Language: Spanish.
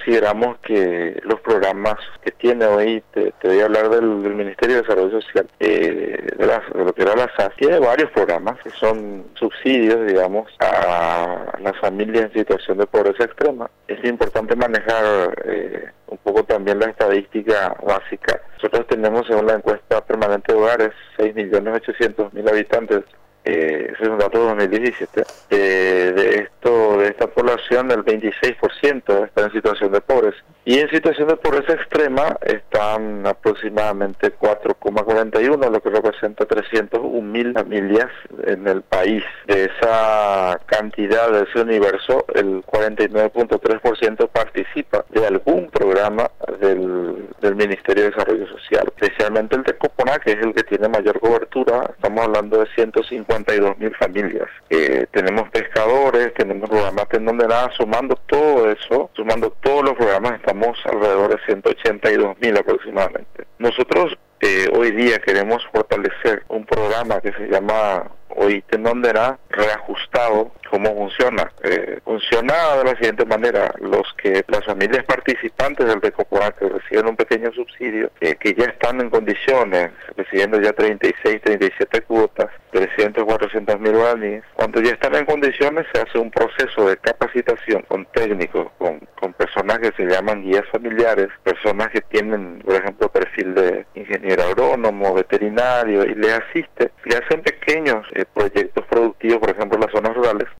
consideramos que los programas que tiene hoy, te voy a hablar del Ministerio de Desarrollo Social, de lo que era la SAS, tiene varios programas que son subsidios, digamos, a las familias en situación de pobreza extrema. Es importante manejar un poco también la estadística básica. Nosotros tenemos, según la encuesta permanente de hogares, 6.800.000 habitantes. Ese es un dato de 2017. De esta población, el 26% está en situación de pobreza. Y en situación de pobreza extrema están aproximadamente 4,41, lo que representa 301.000 familias en el país. De esa cantidad, de ese universo, el 49,3% participa de algún programa del Ministerio de Desarrollo Social, especialmente el de Copona, que es el que tiene mayor cobertura. Estamos hablando de 152.000 familias. Tenemos pescadores, tenemos programas en donde nada, sumando todo eso, sumando todos los programas, estamos alrededor de 182.000 aproximadamente. Nosotros hoy día queremos fortalecer un programa que se llama Hoy Tendonderá reajustado. ¿Cómo funciona? Funciona de la siguiente manera: las familias participantes del Decopoa, que reciben un pequeño subsidio, que ya están en condiciones, recibiendo ya 36, 37 cuotas, 300, 400.000 guaraníes. Cuando ya están en condiciones, se hace un proceso de capacitación con técnicos, con personas que se llaman guías familiares, personas que tienen, por ejemplo, perfil de ingeniero agrónomo, veterinario, y les hacen pequeños proyectos productivos, por ejemplo, en las zonas rurales,